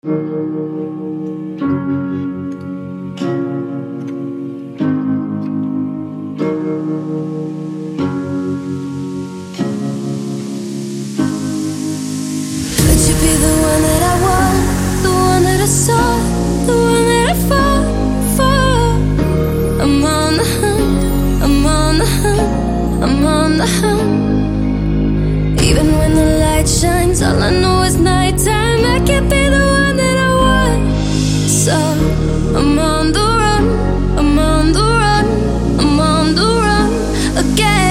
Could you be the one that I want, the one that I saw, the one that I fought for? I'm on the hunt, I'm on the hunt, I'm on the hunt. Even when the light shines, all I know is nighttime. I can't be the one that I want, so I'm on the run, I'm on the run, I'm on the run again.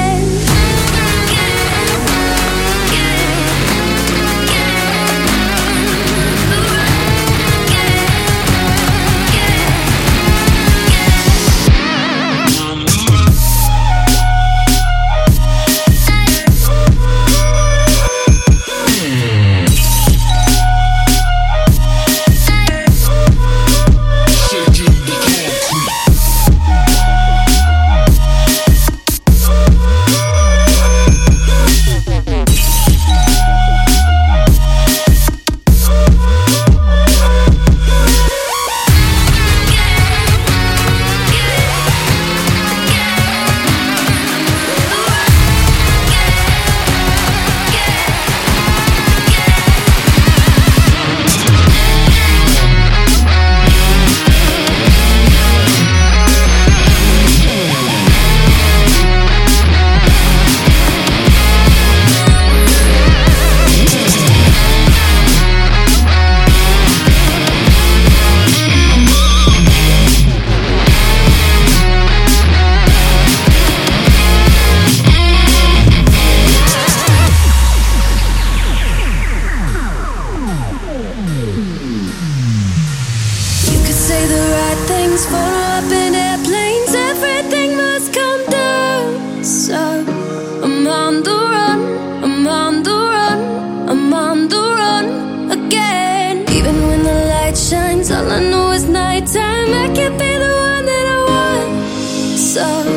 Say the right things, follow up in airplanes, everything must come down. So I'm on the run, I'm on the run, I'm on the run again. Even when the light shines, all I know is nighttime. I can't be the one that I want, so